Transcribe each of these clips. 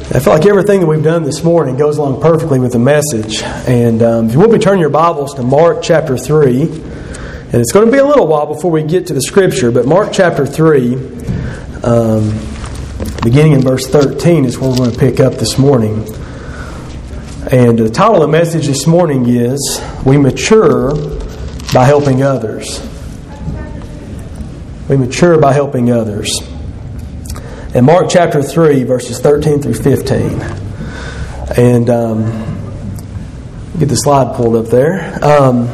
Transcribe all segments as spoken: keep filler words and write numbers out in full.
I feel like everything that we've done this morning goes along perfectly with the message. And um, if you will be turning your Bibles to Mark chapter three, and it's going to be a little while before we get to the Scripture, but Mark chapter three, um, beginning in verse thirteen, is where we're going to pick up this morning. And the title of the message this morning is, We Mature by Helping Others. We mature by helping others. In Mark chapter three, verses thirteen through fifteen. And um, get the slide pulled up there. Um,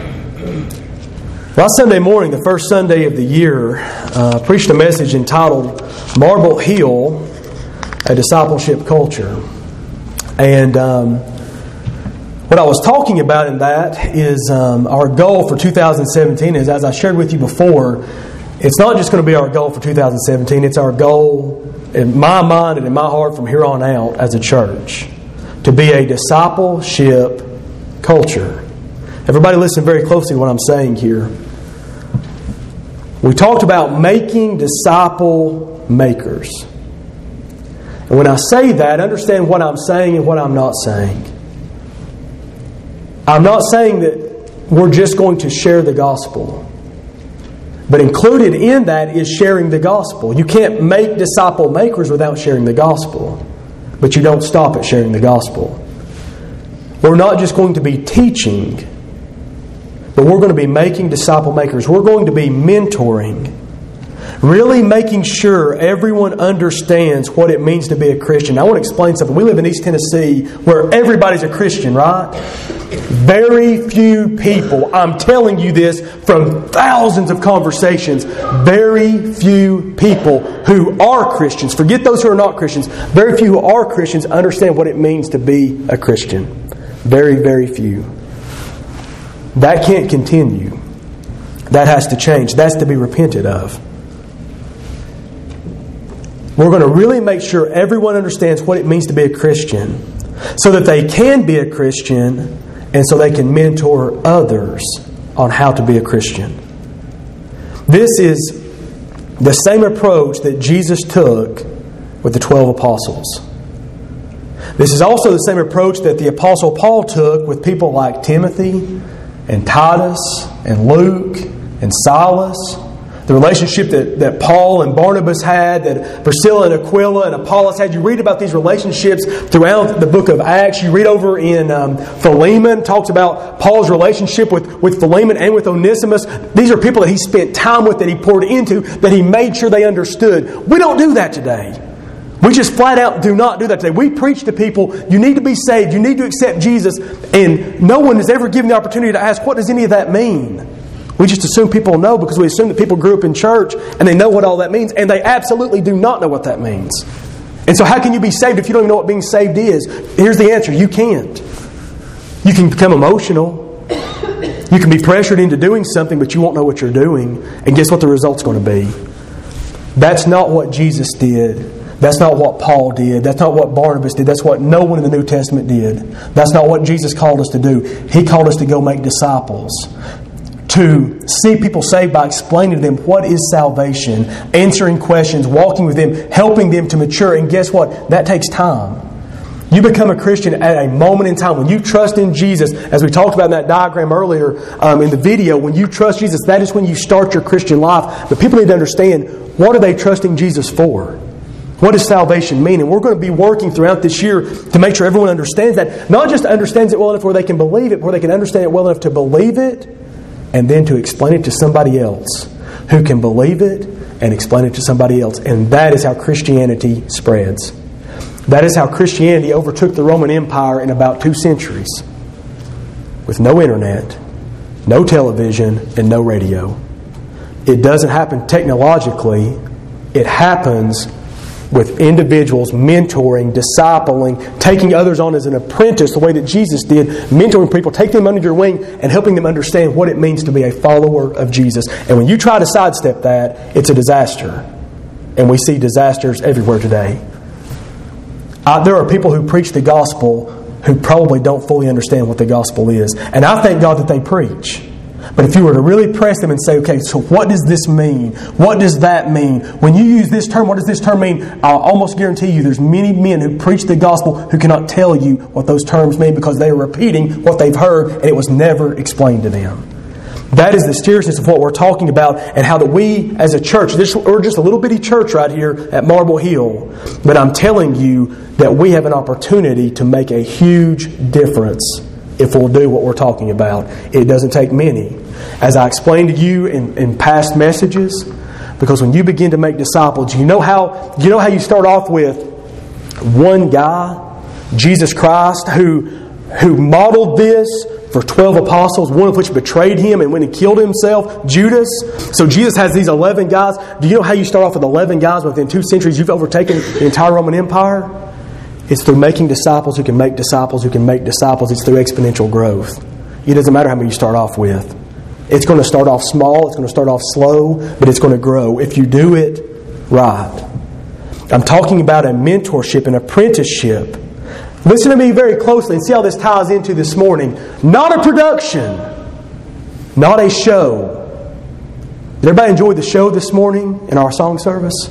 last Sunday morning, the first Sunday of the year, uh, I preached a message entitled Marble Hill, a Discipleship Culture. And um, what I was talking about in that is um, our goal for two thousand seventeen is, as I shared with you before, it's not just going to be our goal for two thousand seventeen. It's our goal in my mind and in my heart from here on out as a church to be a discipleship culture. Everybody listen very closely to what I'm saying here. We talked about making disciple makers. And when I say that, understand what I'm saying and what I'm not saying. I'm not saying that we're just going to share the gospel. But included in that is sharing the gospel. You can't make disciple makers without sharing the gospel. But you don't stop at sharing the gospel. We're not just going to be teaching, but we're going to be making disciple makers. We're going to be mentoring. Really making sure everyone understands what it means to be a Christian. I want to explain something. We live in East Tennessee where everybody's a Christian, right? Very few people, I'm telling you this from thousands of conversations, very few people who are Christians, forget those who are not Christians, very few who are Christians understand what it means to be a Christian. Very, very few. That can't continue. That has to change. That's to be repented of. We're going to really make sure everyone understands what it means to be a Christian so that they can be a Christian and so they can mentor others on how to be a Christian. This is the same approach that Jesus took with the twelve apostles. This is also the same approach that the Apostle Paul took with people like Timothy and Titus and Luke and Silas. The relationship that, that Paul and Barnabas had, that Priscilla and Aquila and Apollos had. You read about these relationships throughout the book of Acts. You read over in um, Philemon, talks about Paul's relationship with, with Philemon and with Onesimus. These are people that he spent time with, that he poured into, that he made sure they understood. We don't do that today. We just flat out do not do that today. We preach to people, you need to be saved, you need to accept Jesus, and no one has ever given the opportunity to ask, what does any of that mean? We just assume people know because we assume that people grew up in church and they know what all that means, and they absolutely do not know what that means. And so how can you be saved if you don't even know what being saved is? Here's the answer. You can't. You can become emotional. You can be pressured into doing something, but you won't know what you're doing. And guess what the result's going to be? That's not what Jesus did. That's not what Paul did. That's not what Barnabas did. That's what no one in the New Testament did. That's not what Jesus called us to do. He called us to go make disciples. To see people saved by explaining to them what is salvation, answering questions, walking with them, helping them to mature. And guess what? That takes time. You become a Christian at a moment in time. When you trust in Jesus, as we talked about in that diagram earlier um, in the video, when you trust Jesus, that is when you start your Christian life. But people need to understand, what are they trusting Jesus for? What does salvation mean? And we're going to be working throughout this year to make sure everyone understands that. Not just understands it well enough where they can believe it, but where they can understand it well enough to believe it, and then to explain it to somebody else who can believe it and explain it to somebody else. And that is how Christianity spreads. That is how Christianity overtook the Roman Empire in about two centuries. With no internet, no television, and no radio. It doesn't happen technologically. It happens with individuals mentoring, discipling, taking others on as an apprentice the way that Jesus did, mentoring people, taking them under your wing and helping them understand what it means to be a follower of Jesus. And when you try to sidestep that, it's a disaster. And we see disasters everywhere today. Uh, there are people who preach the gospel who probably don't fully understand what the gospel is. And I thank God that they preach. But if you were to really press them and say, okay, so what does this mean? What does that mean? When you use this term, what does this term mean? I'll almost guarantee you there's many men who preach the gospel who cannot tell you what those terms mean because they are repeating what they've heard and it was never explained to them. That is the seriousness of what we're talking about and how that we as a church, this, we're just a little bitty church right here at Marble Hill, but I'm telling you that we have an opportunity to make a huge difference if we'll do what we're talking about. It doesn't take many. As I explained to you in, in past messages, because when you begin to make disciples, you know how you know how you start off with one guy, Jesus Christ, who who modeled this for twelve apostles, one of which betrayed Him and went and killed himself, Judas. So Jesus has these eleven guys. Do you know how you start off with eleven guys within two centuries you've overtaken the entire Roman Empire? It's through making disciples who can make disciples who can make disciples. It's through exponential growth. It doesn't matter how many you start off with. It's going to start off small. It's going to start off slow, but it's going to grow if you do it right. I'm talking about a mentorship, an apprenticeship. Listen to me very closely and see how this ties into this morning. Not a production. Not a show. Did everybody enjoy the show this morning in our song service?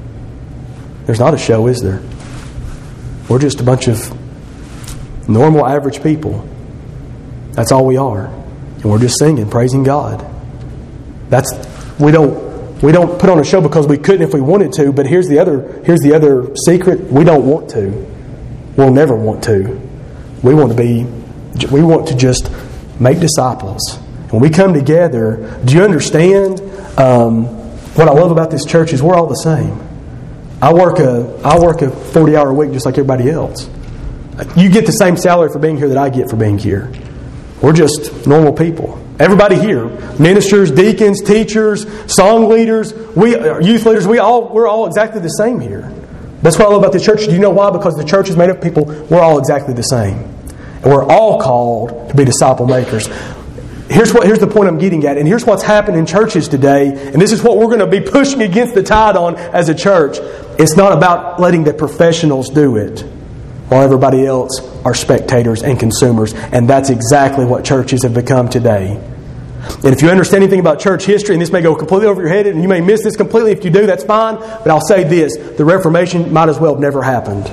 There's not a show, is there? We're just a bunch of normal, average people. That's all we are. And we're just singing, praising God. That's we don't we don't put on a show because we couldn't if we wanted to, but here's the other here's the other secret. We don't want to. We'll never want to. We want to be we want to just make disciples. When we come together, do you understand um, what I love about this church is we're all the same. I work a I work a forty hour week just like everybody else. You get the same salary for being here that I get for being here. We're just normal people. Everybody here, ministers, deacons, teachers, song leaders, we youth leaders, we all we're all exactly the same here. That's what I love about the church. Do you know why? Because the church is made up of people. We're all exactly the same, and we're all called to be disciple makers. Here's what here's the point I'm getting at, and here's what's happened in churches today, and this is what we're going to be pushing against the tide on as a church. It's not about letting the professionals do it, while everybody else are spectators and consumers. And that's exactly what churches have become today. And if you understand anything about church history, and this may go completely over your head, and you may miss this completely, if you do, that's fine. But I'll say this, the Reformation might as well have never happened.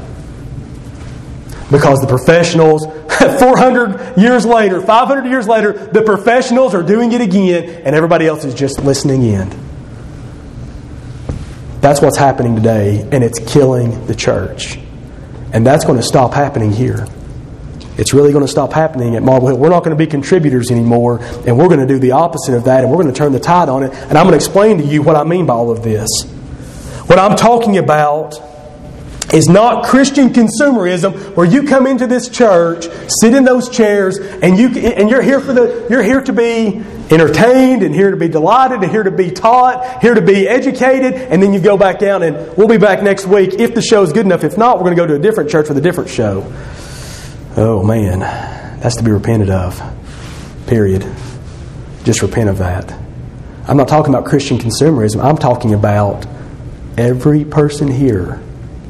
Because the professionals, four hundred years later, five hundred years later, the professionals are doing it again, and everybody else is just listening in. That's what's happening today, and it's killing the church. And that's going to stop happening here. It's really going to stop happening at Marble Hill. We're not going to be contributors anymore, and we're going to do the opposite of that, and we're going to turn the tide on it. And I'm going to explain to you what I mean by all of this. What I'm talking about is not Christian consumerism, where you come into this church, sit in those chairs, and you and you're here for the you're here to be entertained, and here to be delighted, and here to be taught, here to be educated, and then you go back down, and we'll be back next week if the show is good enough. If not, we're going to go to a different church with a different show. Oh man, that's to be repented of. Period. Just repent of that. I'm not talking about Christian consumerism. I'm talking about every person here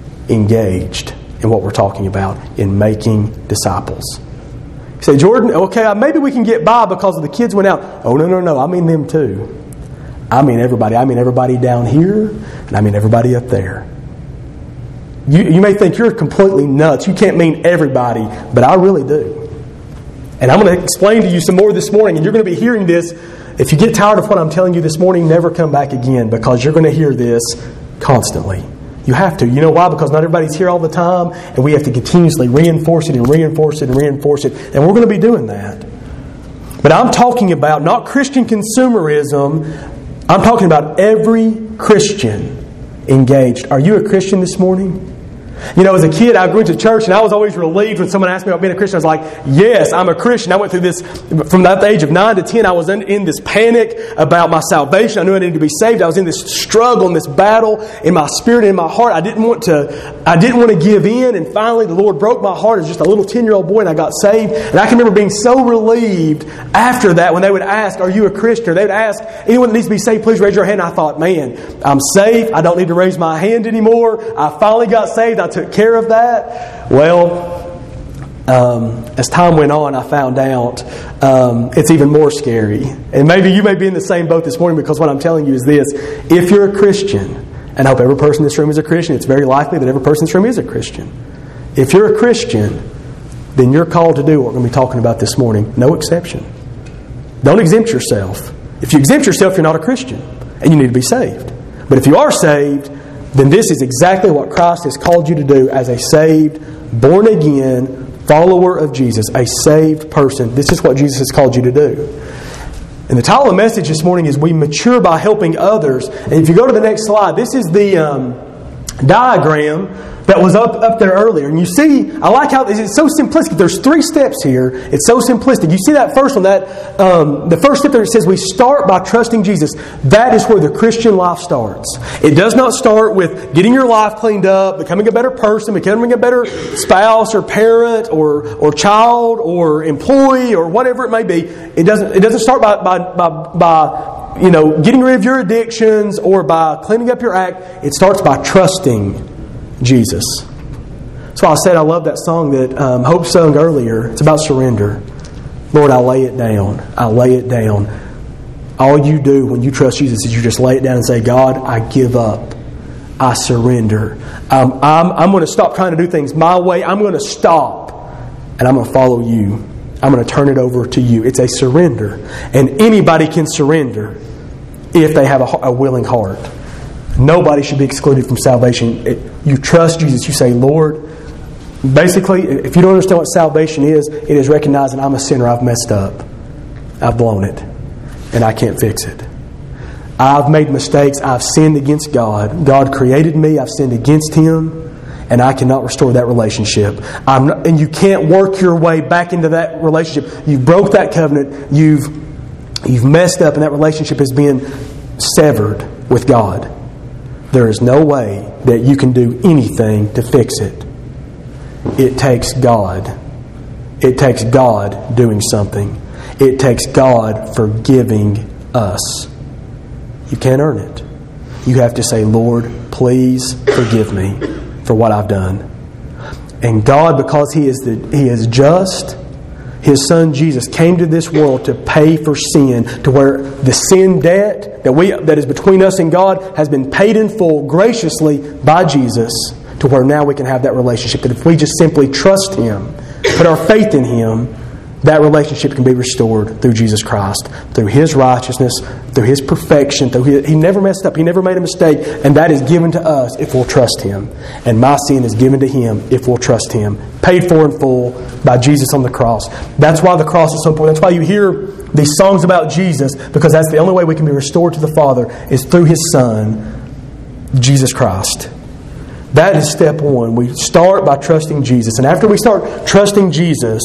engaged in what we're talking about, in making disciples. You say, Jordan, okay, maybe we can get by because the kids went out. Oh, no, no, no. I mean them too. I mean everybody. I mean everybody down here, and I mean everybody up there. You, you may think you're completely nuts. You can't mean everybody, but I really do. And I'm going to explain to you some more this morning, and you're going to be hearing this. If you get tired of what I'm telling you this morning, never come back again, because you're going to hear this constantly. You have to. You know why? Because not everybody's here all the time, and we have to continuously reinforce it and reinforce it and reinforce it. And we're going to be doing that. But I'm talking about not Christian consumerism. I'm talking about every Christian engaged. Are you a Christian this morning? You know, as a kid, I grew into church, and I was always relieved when someone asked me about being a Christian. I was like, yes, I'm a Christian. I went through this, from that age of nine to ten, I was in, in this panic about my salvation. I knew I needed to be saved. I was in this struggle and this battle in my spirit and in my heart. I didn't want to, I didn't want to give in, and finally the Lord broke my heart as just a little ten-year-old boy, and I got saved. And I can remember being so relieved after that when they would ask, are you a Christian? Or they would ask, anyone that needs to be saved, please raise your hand. And I thought, man, I'm safe. I don't need to raise my hand anymore. I finally got saved. I took care of that. Well, Um, as time went on, I found out um, it's even more scary. And maybe you may be in the same boat this morning, because what I'm telling you is this. If you're a Christian, and I hope every person in this room is a Christian, it's very likely that every person in this room is a Christian. If you're a Christian, then you're called to do what we're going to be talking about this morning. No exception. Don't exempt yourself. If you exempt yourself, you're not a Christian, and you need to be saved. But if you are saved, then this is exactly what Christ has called you to do as a saved, born-again follower of Jesus, a saved person. This is what Jesus has called you to do. And the title of the message this morning is We Mature by Helping Others. And if you go to the next slide, this is the um, diagram that was up, up there earlier. And you see, I like how it's so simplistic. There's three steps here. It's so simplistic. You see that first one, that um, the first step there, it says we start by trusting Jesus. That is where the Christian life starts. It does not start with getting your life cleaned up, becoming a better person, becoming a better spouse or parent or or child or employee or whatever it may be. It doesn't it doesn't start by by by, by you know getting rid of your addictions or by cleaning up your act. It starts by trusting Jesus. So I said I love that song that um, Hope sung earlier. It's about surrender. Lord, I lay it down. I lay it down. All you do when you trust Jesus is you just lay it down and say, God, I give up. I surrender. Um, I'm, I'm going to stop trying to do things my way. I'm going to stop and I'm going to follow you. I'm going to turn it over to you. It's a surrender. And anybody can surrender if they have a, a willing heart. Nobody should be excluded from salvation. It, you trust Jesus. You say, Lord, basically, if you don't understand what salvation is, it is recognizing I'm a sinner. I've messed up. I've blown it. And I can't fix it. I've made mistakes. I've sinned against God. God created me. I've sinned against Him. And I cannot restore that relationship. I'm not, and you can't work your way back into that relationship. You broke that covenant. You've, you've messed up, and that relationship has been severed with God. There is no way that you can do anything to fix it. It takes God. It takes God doing something. It takes God forgiving us. You can't earn it. You have to say, Lord, please forgive me for what I've done. And God, because He is the, He is just, His Son Jesus came to this world to pay for sin, to where the sin debt that we that is between us and God has been paid in full graciously by Jesus, to where now we can have that relationship. That if we just simply trust Him, put our faith in Him, that relationship can be restored through Jesus Christ, through His righteousness, through His perfection. Through His, He never messed up. He never made a mistake. And that is given to us if we'll trust Him. And my sin is given to Him if we'll trust Him. Paid for in full by Jesus on the cross. That's why the cross is so important. That's why you hear these songs about Jesus, because that's the only way we can be restored to the Father is through His Son, Jesus Christ. That is step one. We start by trusting Jesus. And after we start trusting Jesus,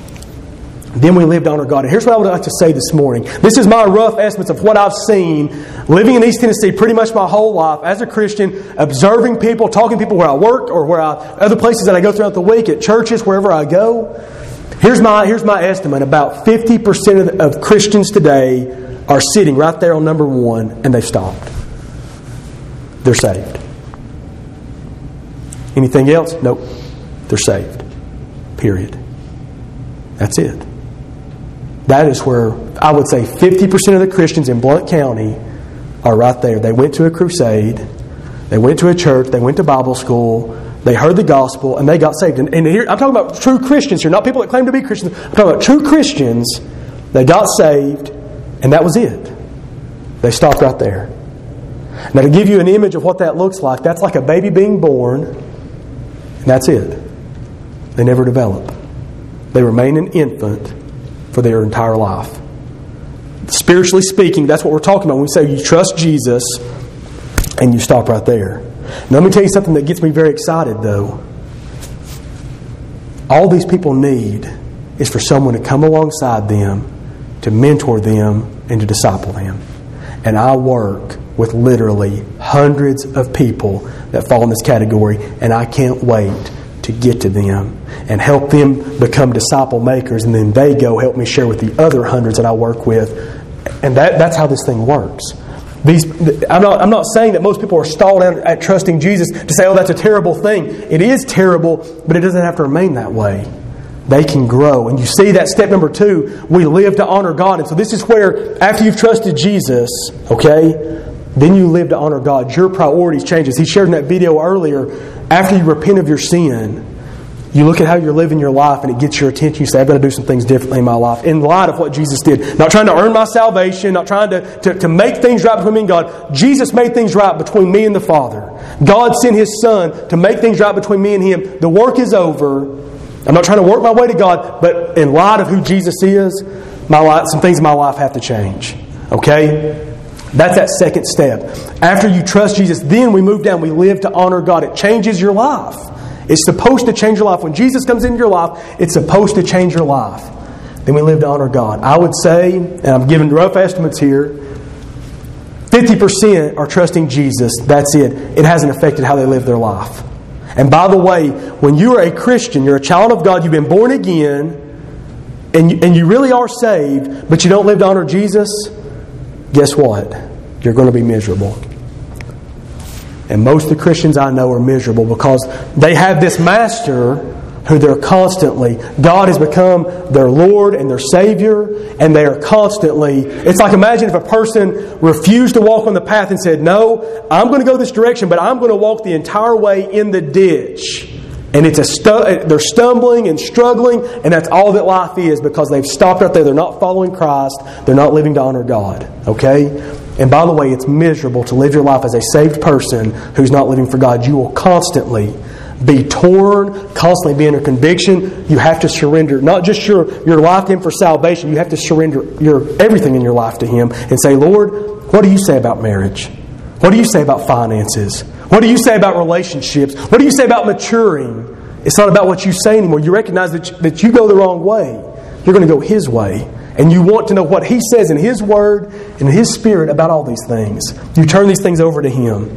then we live to honor God. And here's what I would like to say this morning. This is my rough estimates of what I've seen living in East Tennessee pretty much my whole life as a Christian, observing people, talking to people where I work or where I, other places that I go throughout the week, at churches, wherever I go. Here's my, here's my estimate. About fifty percent of, the, of Christians today are sitting right there on number one, and they've stopped. They're saved. Anything else? Nope. They're saved. Period. That's it. That is where I would say fifty percent of the Christians in Blount County are right there. They went to a crusade. They went to a church. They went to Bible school. They heard the gospel and they got saved. And, and here, I'm talking about true Christians here, not people that claim to be Christians. I'm talking about true Christians. They got saved and that was it. They stopped right there. Now, to give you an image of what that looks like, that's like a baby being born and that's it. They never develop. They remain an infant for their entire life. Spiritually speaking, that's what we're talking about when we say you trust Jesus and you stop right there. Now, let me tell you something that gets me very excited, though. All these people need is for someone to come alongside them, to mentor them, and to disciple them. And I work with literally hundreds of people that fall in this category, and I can't wait to get to them and help them become disciple makers, and then they go help me share with the other hundreds that I work with. And that, that's how this thing works. These, I'm not, I'm not saying that most people are stalled at, at trusting Jesus to say, oh, that's a terrible thing. It is terrible, but it doesn't have to remain that way. they can grow. And you see that step number two, we live to honor God. And so this is where, after you've trusted Jesus, okay, then you live to honor God. Your priorities change. As he shared in that video earlier, after you repent of your sin, you look at how you're living your life and it gets your attention. You say, I've got to do some things differently in my life in light of what Jesus did. Not trying to earn my salvation, not trying to, to, to make things right between me and God. Jesus made things right between me and the Father. God sent His Son to make things right between me and Him. The work is over. I'm not trying to work my way to God, but in light of who Jesus is, my life, some things in my life have to change. Okay? That's that second step. After you trust Jesus, then we move down. We live to honor God. It changes your life. It's supposed to change your life. When Jesus comes into your life, it's supposed to change your life. Then we live to honor God. I would say, and I'm giving rough estimates here, fifty percent are trusting Jesus. That's it. It hasn't affected how they live their life. And by the way, when you are a Christian, you're a child of God, you've been born again, and you, and you really are saved, but you don't live to honor Jesus, guess what? You're going to be miserable. And most of the Christians I know are miserable because they have this master who they're constantly, God has become their Lord and their Savior, and they are constantly, it's like imagine if a person refused to walk on the path and said, no, I'm going to go this direction, but I'm going to walk the entire way in the ditch. And it's a stu- they're stumbling and struggling, and that's all that life is because they've stopped out there. They're not following Christ. They're not living to honor God. Okay? And by the way, it's miserable to live your life as a saved person who's not living for God. You will constantly be torn, constantly be under conviction. You have to surrender not just your, your life to Him for salvation. You have to surrender your everything in your life to Him and say, Lord, what do you say about marriage? What do you say about finances? What do you say about relationships? What do you say about maturing? It's not about what you say anymore. You recognize that you, that you go the wrong way. You're going to go His way. And you want to know what He says in His Word and in His Spirit about all these things. You turn these things over to Him.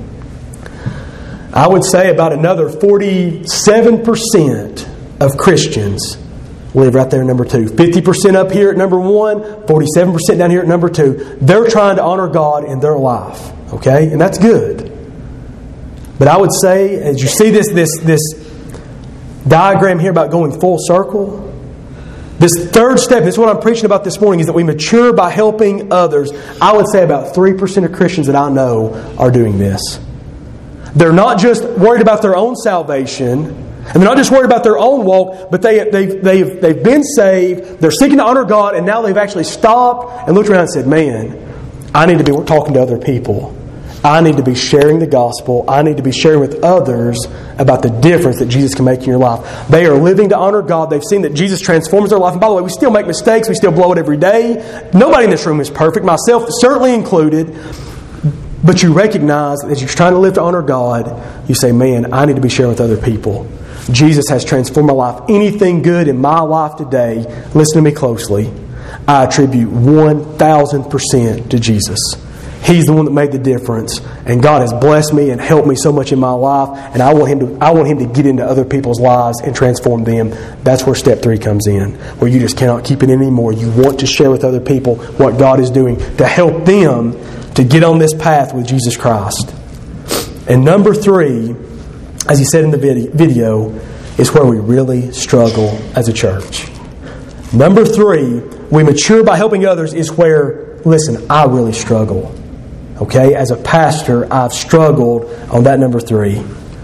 I would say about another forty-seven percent of Christians live right there at number two. fifty percent up here at number one, forty-seven percent down here at number two. They're trying to honor God in their life. Okay? And that's good. But I would say, as you see this, this, this diagram here about going full circle, this third step, this is what I'm preaching about this morning, is that we mature by helping others. I would say about three percent of Christians that I know are doing this. They're not just worried about their own salvation, and they're not just worried about their own walk, but they, they've, they've, they've been saved, they're seeking to honor God, and now they've actually stopped and looked around and said, man, I need to be talking to other people. I need to be sharing the gospel. I need to be sharing with others about the difference that Jesus can make in your life. They are living to honor God. They've seen that Jesus transforms their life. And by the way, we still make mistakes. We still blow it every day. Nobody in this room is perfect, myself certainly included. But you recognize that as you're trying to live to honor God, you say, man, I need to be sharing with other people. Jesus has transformed my life. Anything good in my life today, listen to me closely, I attribute one thousand percent to Jesus. He's the one that made the difference, and God has blessed me and helped me so much in my life, and I want Him to I want Him to get into other people's lives and transform them. That's where step three comes in, where you just cannot keep it anymore. You want to share with other people what God is doing to help them to get on this path with Jesus Christ. And number three, as he said in the video, is where we really struggle as a church. Number three, we mature by helping others, is where, listen, I really struggle. Okay, as a pastor, I've struggled on that number three.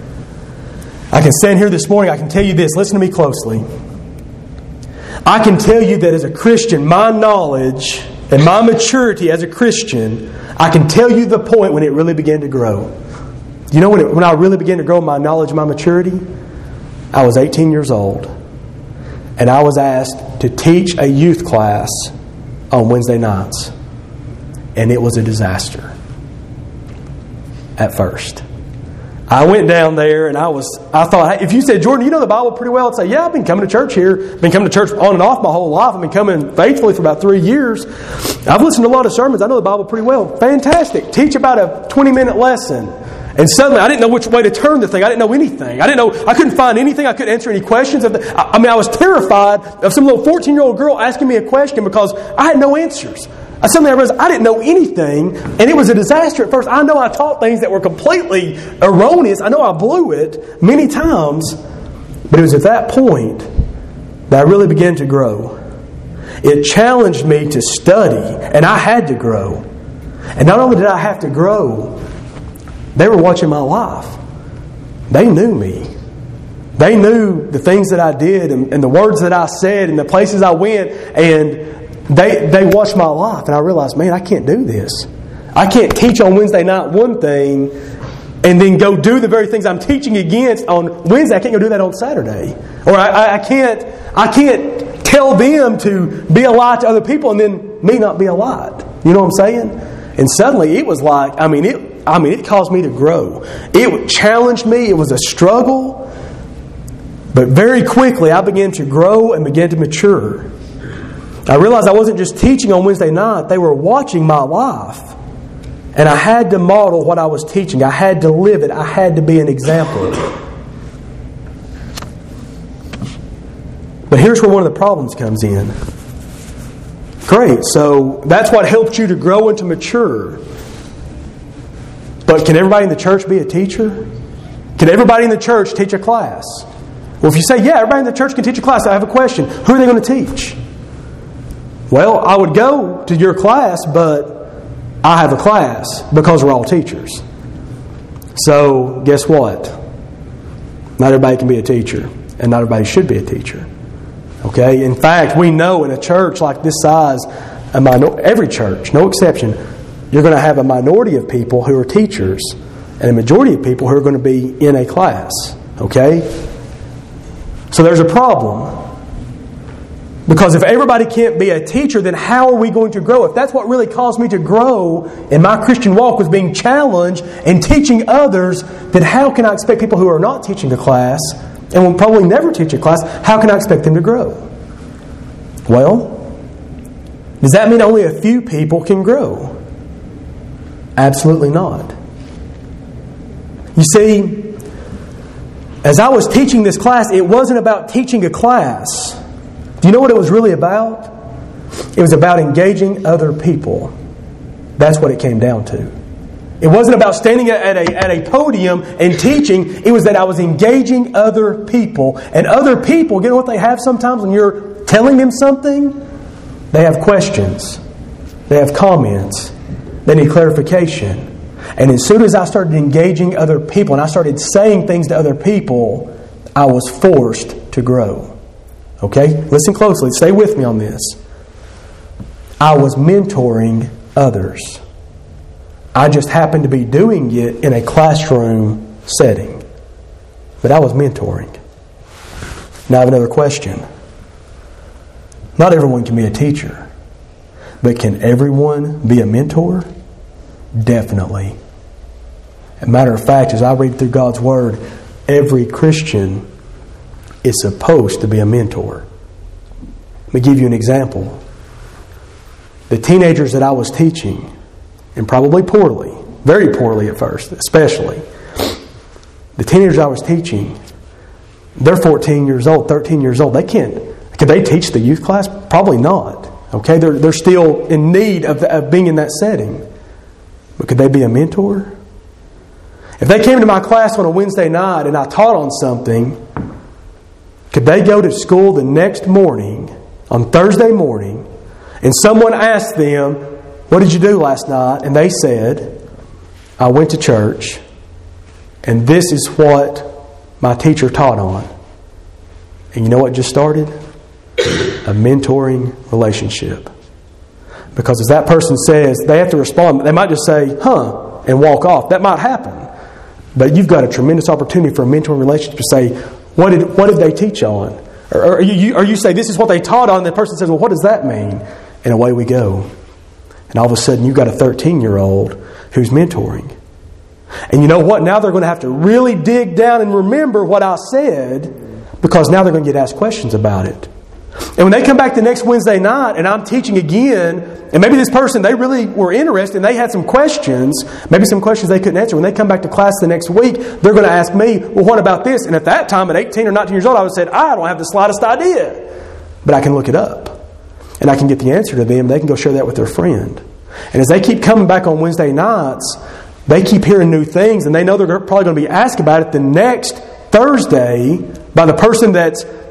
I can stand here this morning, I can tell you this, listen to me closely. I can tell you that as a Christian, my knowledge and my maturity as a Christian, I can tell you the point when it really began to grow. You know when, it, when I really began to grow in my knowledge and my maturity? I was eighteen years old. And I was asked to teach a youth class on Wednesday nights. And it was a disaster. At first. I went down there and I was, I thought, if you said, Jordan, you know the Bible pretty well, I'd say, yeah, I've been coming to church here. I've been coming to church on and off my whole life. I've been coming faithfully for about three years. I've listened to a lot of sermons. I know the Bible pretty well. Fantastic. Teach about a twenty-minute lesson. And suddenly, I didn't know which way to turn the thing. I didn't know anything. I didn't know, I couldn't find anything. I couldn't answer any questions. Of the, I mean, I was terrified of some little fourteen-year-old girl asking me a question because I had no answers. I suddenly realized I didn't know anything, and it was a disaster at first. I know I taught things that were completely erroneous. I know I blew it many times, but it was at that point that I really began to grow. It challenged me to study, and I had to grow. And not only did I have to grow, they were watching my life. They knew me. They knew the things that I did and, and the words that I said and the places I went, and they they watched my life, and I realized, man, I can't do this. I can't teach on Wednesday night one thing and then go do the very things I'm teaching against on Wednesday. I can't go do that on Saturday. Or I, I can't I can't tell them to be a light to other people and then me not be a light. You know what I'm saying? And suddenly it was like, I mean, it I mean, it caused me to grow. It challenged me. It was a struggle. But very quickly I began to grow and began to mature. I realized I wasn't just teaching on Wednesday night. They were watching my life. And I had to model what I was teaching. I had to live it. I had to be an example. But here's where one of the problems comes in. Great, so that's what helped you to grow and to mature. But can everybody in the church be a teacher? Can everybody in the church teach a class? Well, if you say, yeah, everybody in the church can teach a class, I have a question. Who are they going to teach? Well, I would go to your class, but I have a class because we're all teachers. So, guess what? Not everybody can be a teacher, and not everybody should be a teacher. Okay? In fact, we know in a church like this size, a minor- every church, no exception, you're going to have a minority of people who are teachers and a majority of people who are going to be in a class. Okay? So there's a problem. Because if everybody can't be a teacher, then how are we going to grow? If that's what really caused me to grow in my Christian walk, was being challenged and teaching others, then how can I expect people who are not teaching a class and will probably never teach a class, how can I expect them to grow? Well, does that mean only a few people can grow? Absolutely not. You see, as I was teaching this class, it wasn't about teaching a class. Do you know what it was really about? It was about engaging other people. That's what it came down to. It wasn't about standing at a, at a podium and teaching. It was that I was engaging other people. And other people, you know what they have sometimes when you're telling them something? They have questions. They have comments. They need clarification. And as soon as I started engaging other people and I started saying things to other people, I was forced to grow. Okay? Listen closely. Stay with me on this. I was mentoring others. I just happened to be doing it in a classroom setting. But I was mentoring. Now I have another question. Not everyone can be a teacher. But can everyone be a mentor? Definitely. As a matter of fact, as I read through God's Word, every Christian is supposed to be a mentor. Let me give you an example. The teenagers that I was teaching, and probably poorly, very poorly at first, especially, the teenagers I was teaching, they're fourteen years old, thirteen years old. They can't, could they teach the youth class? Probably not. Okay, they're, they're still in need of, of being in that setting. But could they be a mentor? If they came to my class on a Wednesday night and I taught on something, could they go to school the next morning, on Thursday morning, and someone asked them, what did you do last night? And they said, I went to church, and this is what my teacher taught on. And you know what just started? A mentoring relationship. Because as that person says, they have to respond. They might just say, huh, and walk off. That might happen. But you've got a tremendous opportunity for a mentoring relationship to say, What did what did they teach on? Or, or, you, or you say, this is what they taught on, and the person says, well, what does that mean? And away we go. And all of a sudden, you've got a thirteen-year-old who's mentoring. And you know what? Now they're going to have to really dig down and remember what I said, because now they're going to get asked questions about it. And when they come back the next Wednesday night and I'm teaching again, and maybe this person, they really were interested and they had some questions, maybe some questions they couldn't answer. When they come back to class the next week, they're going to ask me, well, what about this? And at that time, at eighteen or nineteen years old, I would have said, I don't have the slightest idea. But I can look it up. And I can get the answer to them. They can go share that with their friend. And as they keep coming back on Wednesday nights, they keep hearing new things, and they know they're probably going to be asked about it the next Thursday by the person that's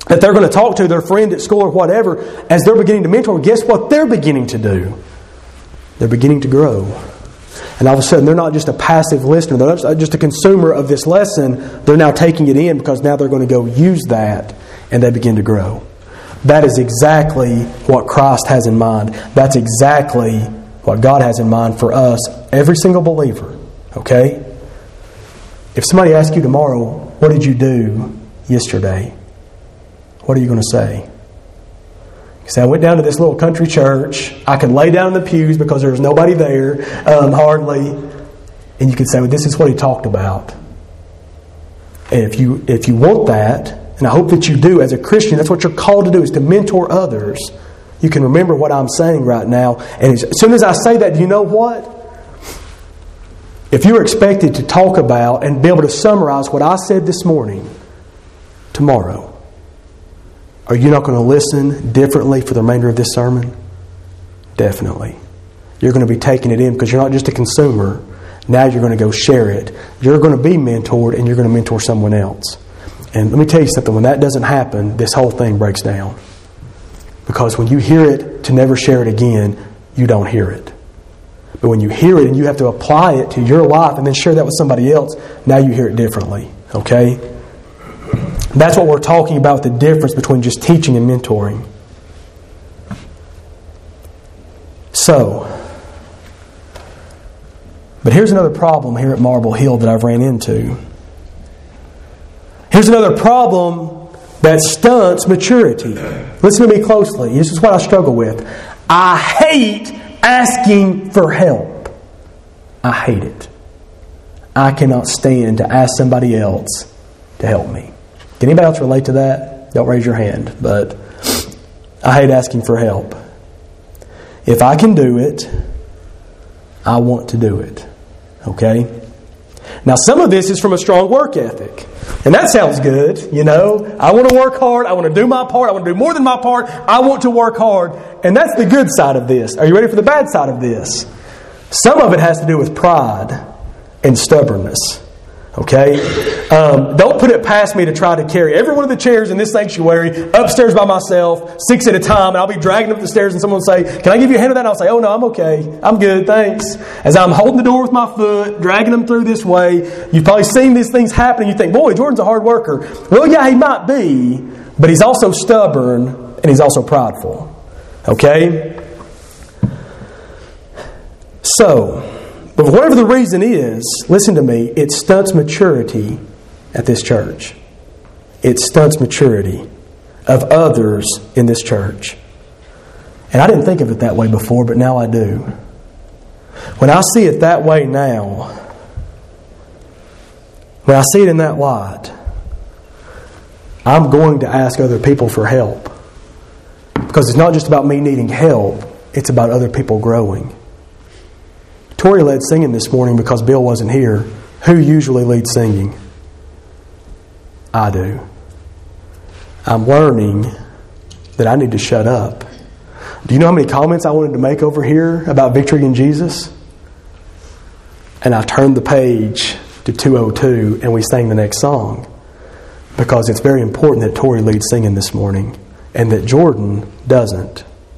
that they're going to talk to, their friend at school or whatever, as they're beginning to mentor, guess what they're beginning to do? They're beginning to grow. And all of a sudden, they're not just a passive listener. They're not just a consumer of this lesson. They're now taking it in because now they're going to go use that, and they begin to grow. That is exactly what Christ has in mind. That's exactly what God has in mind for us, every single believer. Okay? If somebody asks you tomorrow, what did you do yesterday? What are you going to say? You say, I went down to this little country church. I could lay down in the pews because there was nobody there, um, hardly. And you could say, well, this is what he talked about. And if you if you want that, and I hope that you do as a Christian, that's what you're called to do, is to mentor others. You can remember what I'm saying right now. And as soon as I say that, do you know what? If you're expected to talk about and be able to summarize what I said this morning, tomorrow, are you not going to listen differently for the remainder of this sermon? Definitely. You're going to be taking it in because you're not just a consumer. Now you're going to go share it. You're going to be mentored and you're going to mentor someone else. And let me tell you something. When that doesn't happen, this whole thing breaks down. Because when you hear it to never share it again, you don't hear it. But when you hear it and you have to apply it to your life and then share that with somebody else, now you hear it differently. Okay? That's what we're talking about, the difference between just teaching and mentoring. So, but here's another problem here at Marble Hill that I've ran into. Here's another problem that stunts maturity. Listen to me closely. This is what I struggle with. I hate asking for help. I hate it. I cannot stand to ask somebody else to help me. Can anybody else relate to that? Don't raise your hand, but I hate asking for help. If I can do it, I want to do it. Okay? Now, some of this is from a strong work ethic. And that sounds good, you know. I want to work hard. I want to do my part. I want to do more than my part. I want to work hard. And that's the good side of this. Are you ready for the bad side of this? Some of it has to do with pride and stubbornness. Okay? Um, don't put it past me to try to carry every one of the chairs in this sanctuary upstairs by myself, six at a time, and I'll be dragging up the stairs and someone will say, can I give you a hand with that? And I'll say, oh no, I'm okay. I'm good, thanks. As I'm holding the door with my foot, dragging them through this way, you've probably seen these things happen and you think, boy, Jordan's a hard worker. Well, yeah, he might be, but he's also stubborn and he's also prideful. Okay? So, but whatever the reason is, listen to me, it stunts maturity at this church. It stunts maturity of others in this church. And I didn't think of it that way before, but now I do. When I see it that way now, when I see it in that light, I'm going to ask other people for help. Because it's not just about me needing help, it's about other people growing. Tori led singing this morning because Bill wasn't here. Who usually leads singing? I do. I'm learning that I need to shut up. Do you know how many comments I wanted to make over here about victory in Jesus? And I turned the page to two oh two and we sang the next song. Because it's very important that Tori leads singing this morning and that Jordan doesn't.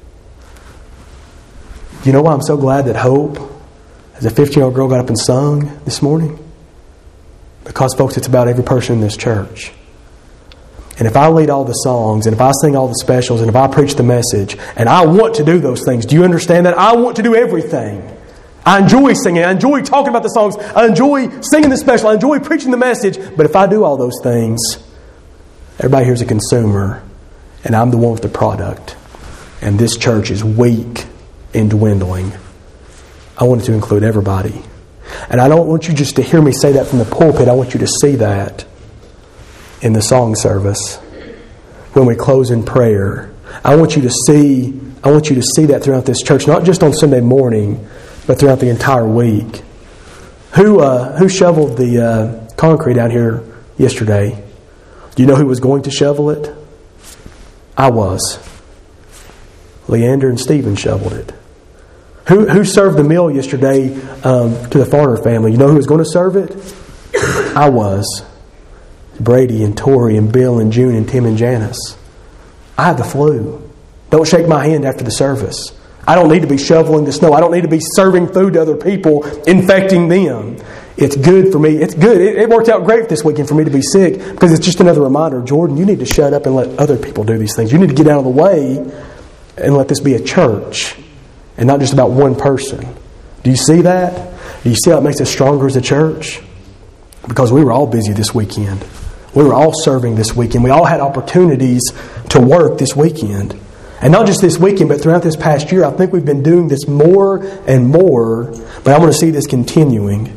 Do you know why I'm so glad that Hope, as a fifteen-year-old girl, got up and sung this morning? Because, folks, it's about every person in this church. And if I lead all the songs, and if I sing all the specials, and if I preach the message, and I want to do those things, do you understand that? I want to do everything. I enjoy singing. I enjoy talking about the songs. I enjoy singing the special. I enjoy preaching the message. But if I do all those things, everybody here's a consumer, and I'm the one with the product. And this church is weak and dwindling. I want it to include everybody. And I don't want you just to hear me say that from the pulpit. I want you to see that in the song service when we close in prayer. I want you to see I want you to see that throughout this church, not just on Sunday morning, but throughout the entire week. Who uh, who shoveled the uh, concrete out here yesterday? Do you know who was going to shovel it? I was. Leander and Stephen shoveled it. Who who served the meal yesterday um, to the Farner family? You know who was going to serve it? I was. Brady and Tori and Bill and June and Tim and Janice. I have the flu. Don't shake my hand after the service. I don't need to be shoveling the snow. I don't need to be serving food to other people, infecting them. It's good for me. It's good. It, it worked out great this weekend for me to be sick because it's just another reminder, Jordan, you need to shut up and let other people do these things. You need to get out of the way and let this be a church and not just about one person. Do you see that? Do you see how it makes us stronger as a church? Because we were all busy this weekend. We were all serving this weekend. We all had opportunities to work this weekend. And not just this weekend, but throughout this past year, I think we've been doing this more and more, but I want to see this continuing.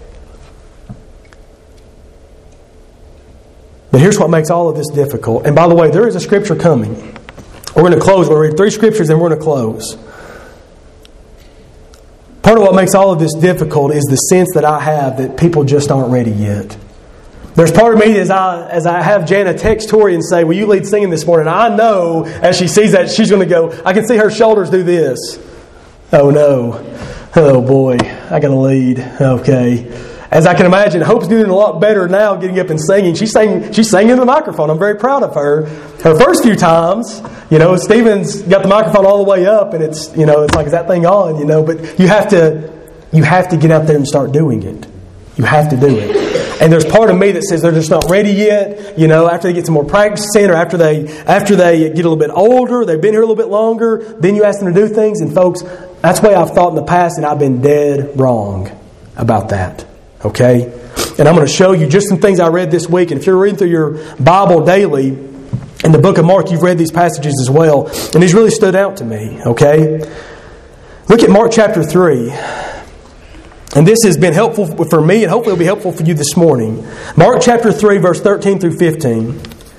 But here's what makes all of this difficult. And by the way, there is a scripture coming. We're going to close. We're going to read three scriptures and we're going to close. Part of what makes all of this difficult is the sense that I have that people just aren't ready yet. There's part of me as I as I have Jana text Tori and say, will you lead singing this morning? I know as she sees that, she's going to go, I can see her shoulders do this. Oh no. Oh boy, I got to lead. Okay. As I can imagine, Hope's doing a lot better now getting up and singing. She sang, she sang into the microphone. I'm very proud of her. Her first few times, you know, Stephen's got the microphone all the way up and it's, you know, it's like, is that thing on, you know? But you have to, you have to get out there and start doing it. You have to do it. And there's part of me that says they're just not ready yet. You know, after they get some more practice in or after they, after they get a little bit older, they've been here a little bit longer, then you ask them to do things. And folks, that's the way I've thought in the past and I've been dead wrong about that. Okay? And I'm going to show you just some things I read this week. And if you're reading through your Bible daily, in the book of Mark, you've read these passages as well. And these really stood out to me. Okay? Look at Mark chapter three. And this has been helpful for me and hopefully it'll be helpful for you this morning. Mark chapter three, verse thirteen through fifteen.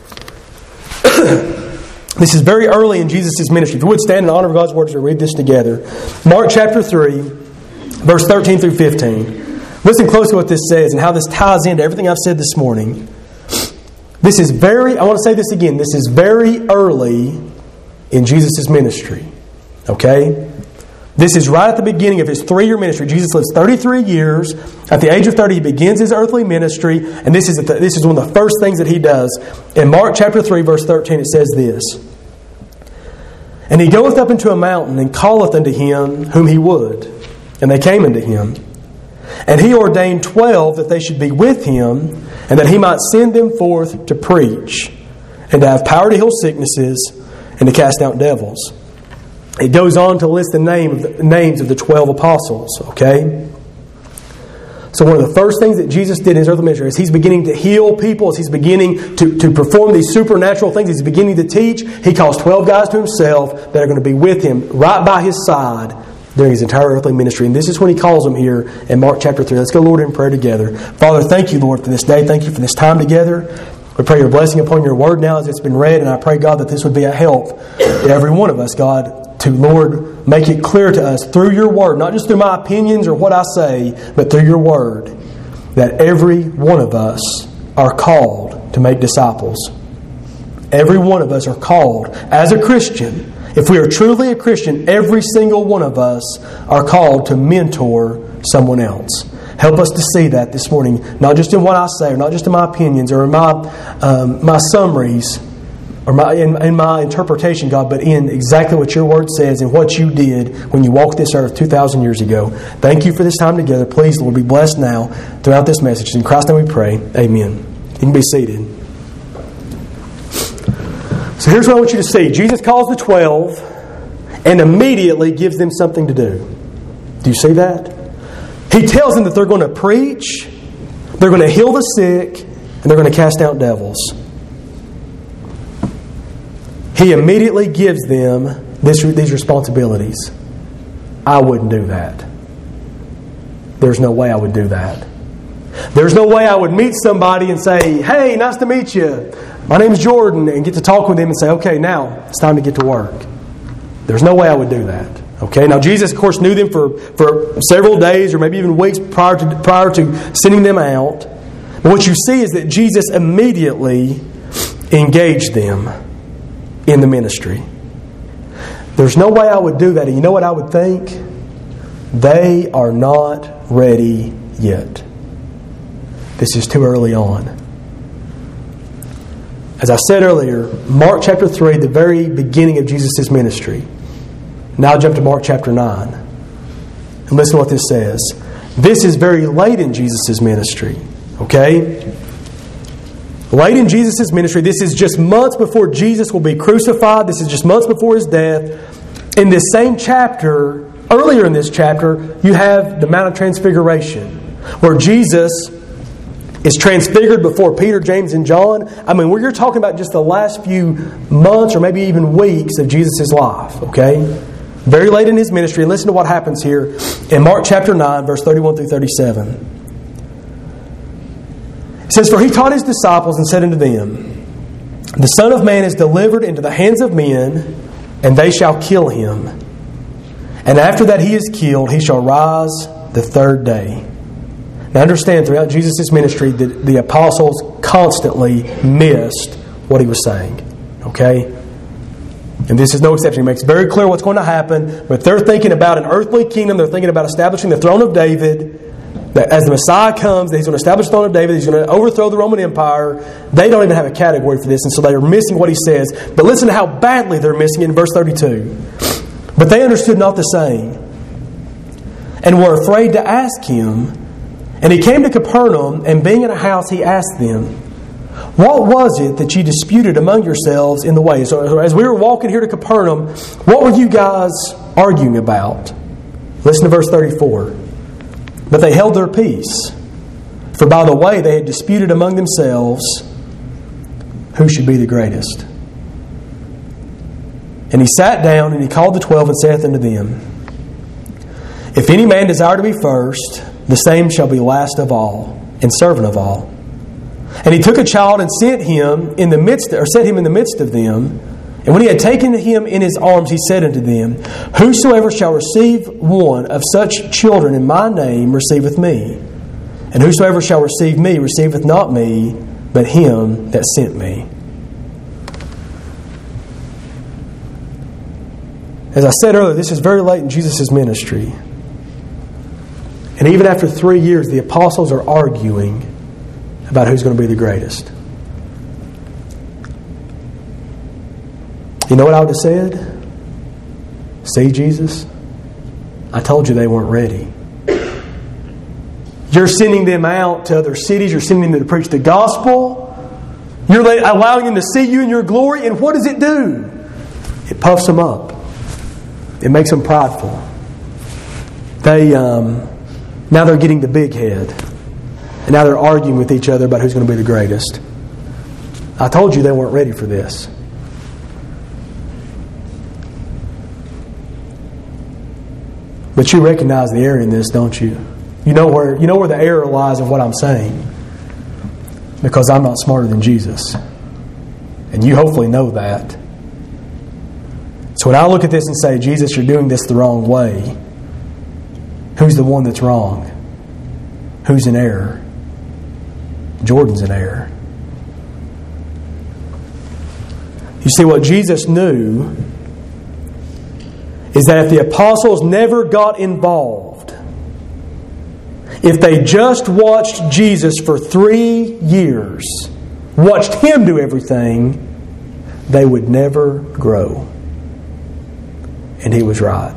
This is very early in Jesus' ministry. If you would stand in honor of God's word as we read this together. Mark chapter three, verse thirteen through fifteen. Listen closely to what this says and how this ties into everything I've said this morning. This is very, I want to say this again, this is very early in Jesus' ministry. Okay? This is right at the beginning of His three-year ministry. Jesus lives thirty-three years. At the age of thirty, He begins His earthly ministry. And this is, the, this is one of the first things that He does. In Mark chapter three, verse thirteen, it says this. And He goeth up into a mountain and calleth unto Him whom He would. And they came unto Him. And He ordained twelve that they should be with Him, and that He might send them forth to preach, and to have power to heal sicknesses, and to cast out devils. It goes on to list the name of the names of the twelve apostles. Okay? So one of the first things that Jesus did in His earthly ministry is He's beginning to heal people, as He's beginning to, to perform these supernatural things, He's beginning to teach. He calls twelve guys to Himself that are going to be with Him, right by His side, during His entire earthly ministry. And this is when He calls them here in Mark chapter three. Let's go, Lord, in prayer together. Father, thank You, Lord, for this day. Thank You for this time together. We pray Your blessing upon Your word now as it's been read. And I pray, God, that this would be a help to every one of us, God, to, Lord, make it clear to us through Your word, not just through my opinions or what I say, but through Your word, that every one of us are called to make disciples. Every one of us are called as a Christian. If we are truly a Christian, every single one of us are called to mentor someone else. Help us to see that this morning, not just in what I say, or not just in my opinions, or in my um, my summaries, or my in, in my interpretation, God, but in exactly what Your word says and what You did when You walked this earth two thousand years ago. Thank You for this time together. Please, Lord, be blessed now throughout this message. In Christ's name we pray. Amen. You can be seated. So here's what I want you to see. Jesus calls the twelve and immediately gives them something to do. Do you see that? He tells them that they're going to preach, they're going to heal the sick, and they're going to cast out devils. He immediately gives them this, these responsibilities. I wouldn't do that. There's no way I would do that. There's no way I would meet somebody and say, hey, nice to meet you. My name's Jordan, and get to talk with them and say, okay, now it's time to get to work. There's no way I would do that. Okay, now Jesus, of course, knew them for, for several days or maybe even weeks prior to, prior to sending them out. But what you see is that Jesus immediately engaged them in the ministry. There's no way I would do that. And you know what I would think? They are not ready yet. This is too early on. As I said earlier, Mark chapter three, the very beginning of Jesus' ministry. Now jump to Mark chapter nine. And listen to what this says. This is very late in Jesus' ministry. Okay? Late in Jesus' ministry. This is just months before Jesus will be crucified. This is just months before His death. In this same chapter, earlier in this chapter, you have the Mount of Transfiguration, where Jesus is transfigured before Peter, James, and John. I mean, where you're talking about just the last few months or maybe even weeks of Jesus' life. Okay? Very late in His ministry. And listen to what happens here in Mark chapter nine, verse thirty-one through thirty-seven. It says, "For He taught His disciples and said unto them, The Son of Man is delivered into the hands of men, and they shall kill Him. And after that He is killed, He shall rise the third day." Now understand, throughout Jesus' ministry, that the apostles constantly missed what He was saying. Okay? And this is no exception. He makes very clear what's going to happen, but they're thinking about an earthly kingdom. They're thinking about establishing the throne of David. That as the Messiah comes, that He's going to establish the throne of David. He's going to overthrow the Roman Empire. They don't even have a category for this, and so they are missing what He says. But listen to how badly they're missing it in verse thirty-two. "But they understood not the saying, and were afraid to ask Him. And He came to Capernaum, and being in a house, He asked them, What was it that ye disputed among yourselves in the way?" So as we were walking here to Capernaum, what were you guys arguing about? Listen to verse thirty-four. "But they held their peace, for by the way they had disputed among themselves who should be the greatest. And He sat down, and He called the twelve, and saith unto them, If any man desire to be first, the same shall be last of all, and servant of all. And He took a child and sent him in the midst, or set him in the midst of them. And when He had taken him in His arms, He said unto them, Whosoever shall receive one of such children in My name receiveth Me. And whosoever shall receive Me receiveth not Me, but Him that sent Me." As I said earlier, this is very late in Jesus' ministry. And even after three years, the apostles are arguing about who's going to be the greatest. You know what I would have said? "See, Jesus, I told you they weren't ready. You're sending them out to other cities. You're sending them to preach the gospel. You're allowing them to see You in Your glory. And what does it do? It puffs them up. It makes them prideful. They um, now they're getting the big head. And now they're arguing with each other about who's going to be the greatest. I told you they weren't ready for this." But you recognize the error in this, don't you? You know where you know where the error lies of what I'm saying. Because I'm not smarter than Jesus. And you hopefully know that. So when I look at this and say, "Jesus, you're doing this the wrong way," who's the one that's wrong? Who's in error? Jordan's in error. You see, what Jesus knew is that if the apostles never got involved, if they just watched Jesus for three years, watched Him do everything, they would never grow. And He was right.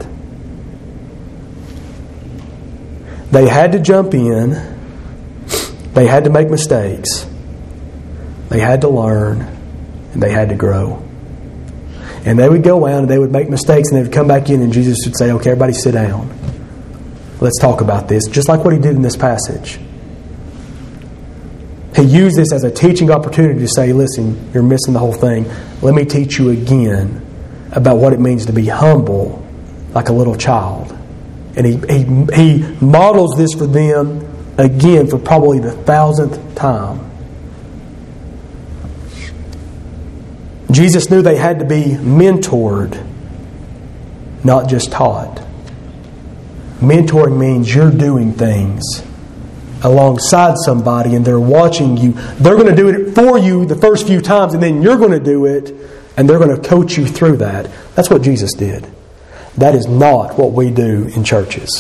They had to jump in. They had to make mistakes. They had to learn. And they had to grow. And they would go out and they would make mistakes and they would come back in and Jesus would say, "Okay, everybody sit down. Let's talk about this." Just like what He did in this passage. He used this as a teaching opportunity to say, "Listen, you're missing the whole thing. Let me teach you again about what it means to be humble like a little child." And he, he, he models this for them again for probably the thousandth time. Jesus knew they had to be mentored, not just taught. Mentoring means you're doing things alongside somebody and they're watching you. They're going to do it for you the first few times and then you're going to do it and they're going to coach you through that. That's what Jesus did. That is not what we do in churches.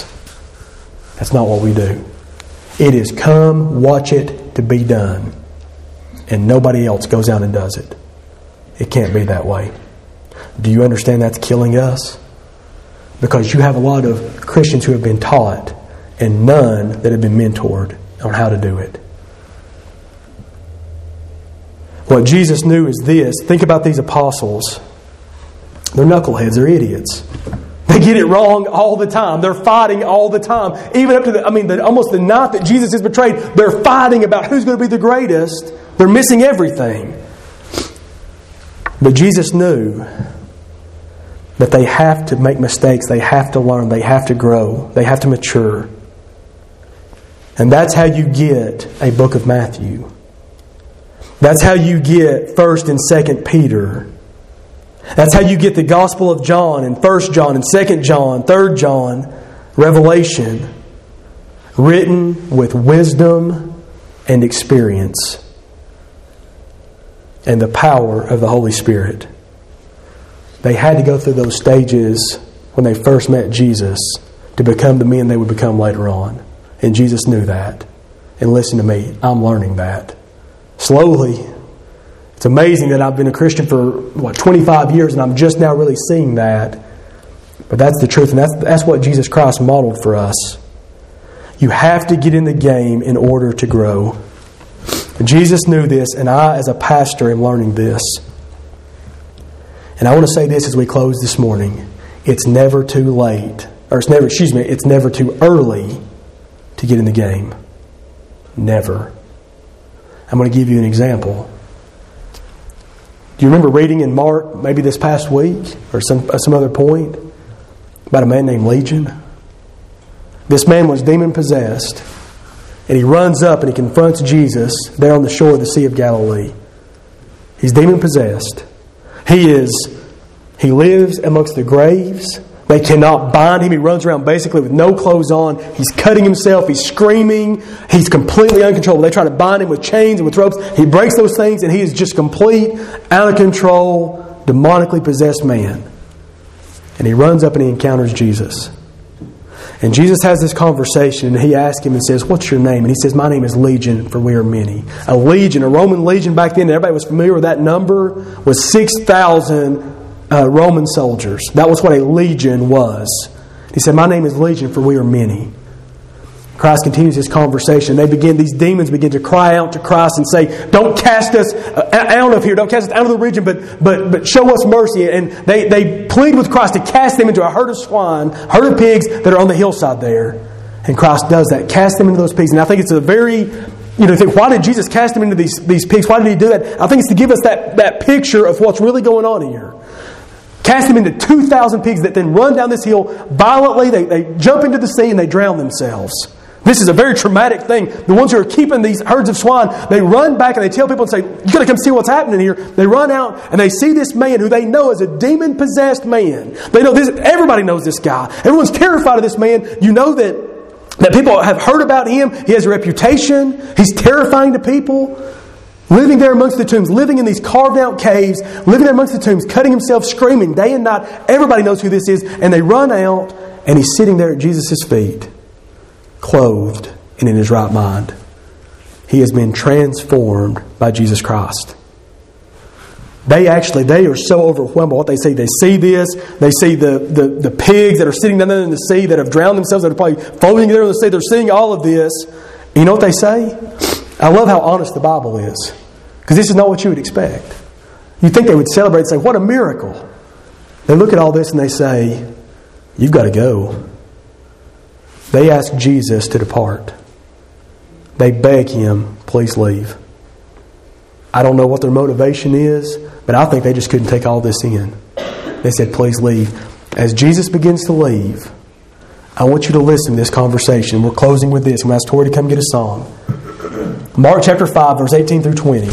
That's not what we do. It is come, watch it to be done. and nobody else goes out and does it. It can't be that way. Do you understand that's killing us? Because you have a lot of Christians who have been taught and none that have been mentored on how to do it. What Jesus knew is this. Think about these apostles. They're knuckleheads. They're idiots. They get it wrong all the time. They're fighting all the time. Even up to the, I mean, the, almost the night that Jesus is betrayed, they're fighting about who's going to be the greatest. They're missing everything. But Jesus knew that they have to make mistakes. They have to learn. They have to grow. They have to mature. And that's how you get a book of Matthew. That's how you get First and Second Peter. That's how you get the Gospel of John and First John and Second John, Third John, Revelation, written with wisdom and experience and the power of the Holy Spirit. They had to go through those stages when they first met Jesus to become the men they would become later on. And Jesus knew that. And listen to me, I'm learning that. Slowly. It's amazing that I've been a Christian for, what, twenty-five years, and I'm just now really seeing that. But that's the truth, and that's, that's what Jesus Christ modeled for us. You have to get in the game in order to grow. Jesus knew this, and I, as a pastor, am learning this. And I want to say this as we close this morning. It's never too late, or it's never, excuse me, it's never too early to get in the game. Never. I'm going to give you an example. Do you remember reading in Mark, maybe this past week, or some at some other point, about a man named Legion? This man was demon-possessed, and he runs up and he confronts Jesus there on the shore of the Sea of Galilee. He's demon-possessed. He is, he lives amongst the graves. They cannot bind him. He runs around basically with no clothes on. He's cutting himself. He's screaming. He's completely uncontrollable. They try to bind him with chains and with ropes. He breaks those things and he is just complete, out of control, demonically possessed man. And he runs up and he encounters Jesus. And Jesus has this conversation and he asks him and says, "What's your name?" And he says, "My name is Legion, for we are many." A legion, a Roman legion back then, everybody was familiar with that number, was six thousand Uh, Roman soldiers. That was what a legion was. He said, "My name is Legion, for we are many." Christ continues his conversation. They begin; these demons begin to cry out to Christ and say, "Don't cast us out of here. Don't cast us out of the region, but but but show us mercy." And they they plead with Christ to cast them into a herd of swine, herd of pigs that are on the hillside there. And Christ does that. Cast them into those pigs. And I think it's a very You know, think, why did Jesus cast them into these, these pigs? Why did he do that? I think it's to give us that, that picture of what's really going on here. Cast them into two thousand pigs that then run down this hill violently. They, they jump into the sea and they drown themselves. This is a very traumatic thing. The ones who are keeping these herds of swine, they run back and they tell people and say, "You got to come see what's happening here." They run out and they see this man who they know is a demon-possessed man. They know this. Everybody knows this guy. Everyone's terrified of this man. You know that That people have heard about him. He has a reputation. He's terrifying to people. Living there amongst the tombs, living in these carved out caves, living there amongst the tombs, cutting himself, screaming day and night. Everybody knows who this is. And they run out and he's sitting there at Jesus' feet, clothed and in his right mind. He has been transformed by Jesus Christ. They actually, they are so overwhelmed by what they see. They see this. They see the, the, the pigs that are sitting down there in the sea that have drowned themselves, that are probably floating there in the sea. They're seeing all of this. You know what they say? I love how honest the Bible is. Because this is not what you would expect. You'd think they would celebrate and say, "What a miracle." They look at all this and they say, "You've got to go." They ask Jesus to depart. They beg him, "Please leave." I don't know what their motivation is, but I think they just couldn't take all this in. They said, "Please leave." As Jesus begins to leave, I want you to listen to this conversation. We're closing with this. I'm going to ask Tori to come get a song. Mark chapter five, verse eighteen through twenty.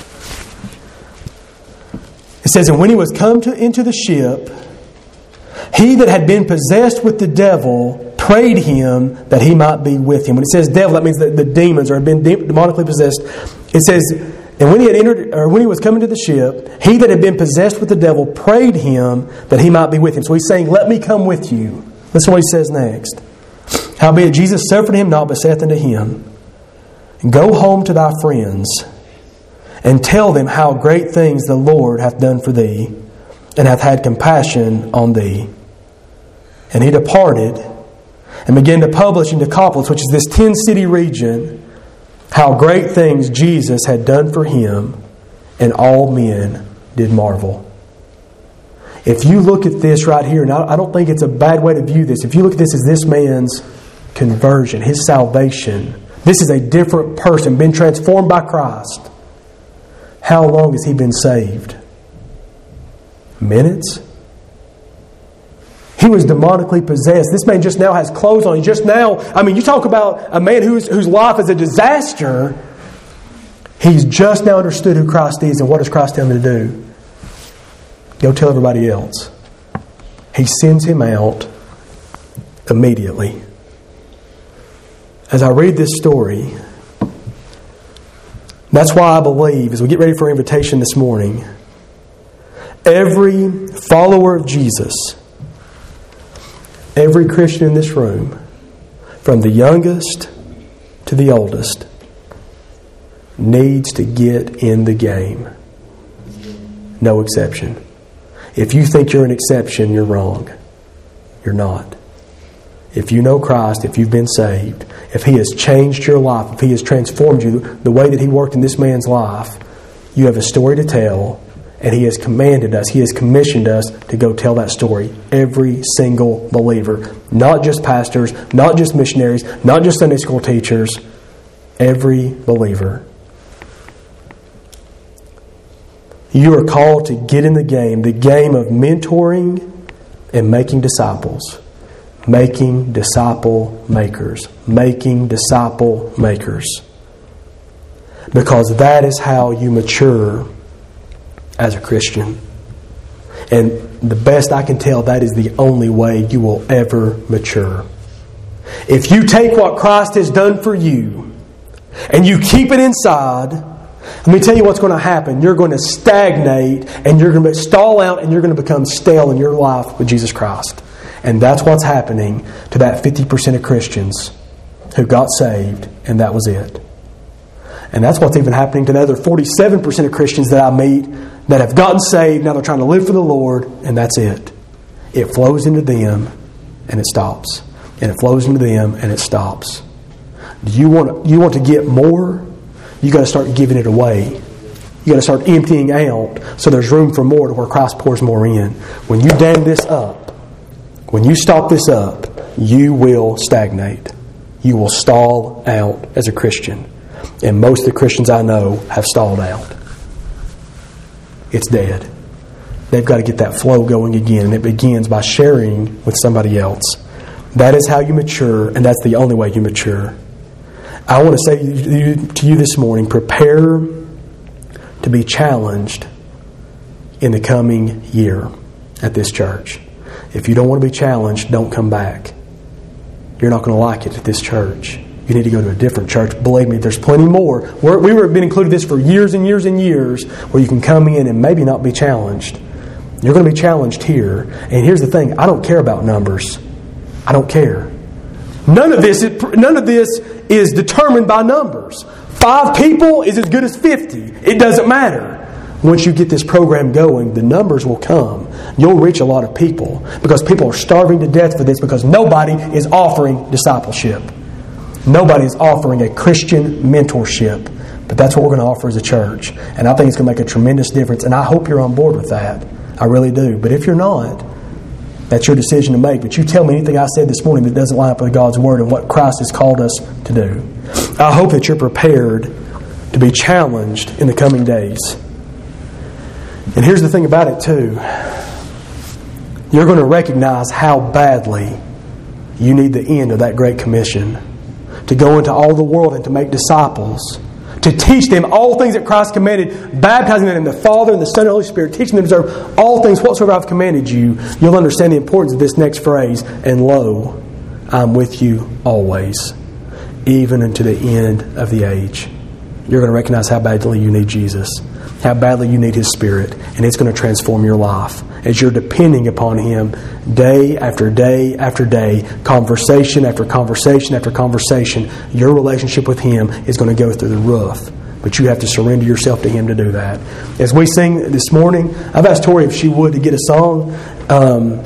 It says, "And when he was come to into the ship, he that had been possessed with the devil prayed him that he might be with him." When it says devil, that means that the demons or had been demonically possessed. It says, "And when he had entered, or when he was coming to the ship, he that had been possessed with the devil prayed him that he might be with him." So he's saying, "Let me come with you." Listen to what he says next. "Howbeit Jesus suffered him not, but saith unto him, Go home to thy friends, and tell them how great things the Lord hath done for thee, and hath had compassion on thee. And he departed, and began to publish in Decapolis, which is this ten-city region, how great things Jesus had done for him, and all men did marvel. If you look at this right here, and I don't think it's a bad way to view this, if you look at this as this man's conversion, his salvation, this is a different person, been transformed by Christ. How long has he been saved? Minutes? He was demonically possessed. This man just now has clothes on. He just now, I mean, you talk about a man whose, whose life is a disaster. He's just now understood who Christ is, and what does Christ tell him to do? Go tell everybody else. He sends him out immediately. As I read this story, that's why I believe, as we get ready for invitation this morning, every follower of Jesus, every Christian in this room, from the youngest to the oldest, needs to get in the game. No exception. If you think you're an exception, you're wrong. You're not. If you know Christ, if you've been saved, if He has changed your life, if He has transformed you the way that He worked in this man's life, you have a story to tell, and He has commanded us, He has commissioned us to go tell that story. Every single believer. Not just pastors, not just missionaries, not just Sunday school teachers. Every believer. You are called to get in the game, the game of mentoring and making disciples. Making disciple makers. Making disciple makers. Because that is how you mature as a Christian. And the best I can tell, that is the only way you will ever mature. If you take what Christ has done for you and you keep it inside, let me tell you what's going to happen. You're going to stagnate and you're going to stall out and you're going to become stale in your life with Jesus Christ. And that's what's happening to that fifty percent of Christians who got saved, and that was it. And that's what's even happening to the other forty-seven percent of Christians that I meet that have gotten saved. Now they're trying to live for the Lord, and that's it. It flows into them, and it stops. And it flows into them, and it stops. Do you want, you want to get more? You got to start giving it away. You got to start emptying out so there's room for more to where Christ pours more in. When you dam this up, when you stop this up, you will stagnate. You will stall out as a Christian. And most of the Christians I know have stalled out. It's dead. They've got to get that flow going again. And it begins by sharing with somebody else. That is how you mature, and that's the only way you mature. I want to say to you this morning, prepare to be challenged in the coming year at this church. If you don't want to be challenged, don't come back. You're not going to like it at this church. You need to go to a different church. Believe me, there's plenty more. We're, we were been included in this for years and years and years where you can come in and maybe not be challenged. You're going to be challenged here. And here's the thing. I don't care about numbers. I don't care. None of this is, none of this is determined by numbers. Five people is as good as fifty. It doesn't matter. Once you get this program going, the numbers will come. You'll reach a lot of people because people are starving to death for this because nobody is offering discipleship. Nobody is offering a Christian mentorship. But that's what we're going to offer as a church. And I think it's going to make a tremendous difference. And I hope you're on board with that. I really do. But if you're not, that's your decision to make. But you tell me anything I said this morning that doesn't line up with God's Word and what Christ has called us to do. I hope that you're prepared to be challenged in the coming days. And here's the thing about it too. You're going to recognize how badly you need the end of that Great Commission. To go into all the world and to make disciples. To teach them all things that Christ commanded. Baptizing them in the Father and the Son and the Holy Spirit. Teaching them to observe all things whatsoever I've commanded you. You'll understand the importance of this next phrase. And lo, I'm with you always. Even unto the end of the age. You're going to recognize how badly you need Jesus. How badly you need His Spirit. And it's going to transform your life. As you're depending upon Him day after day after day, conversation after conversation after conversation, your relationship with Him is going to go through the roof But you have to surrender yourself to Him to do that. As we sing this morning, I've asked Tori if she would to get a song. Um,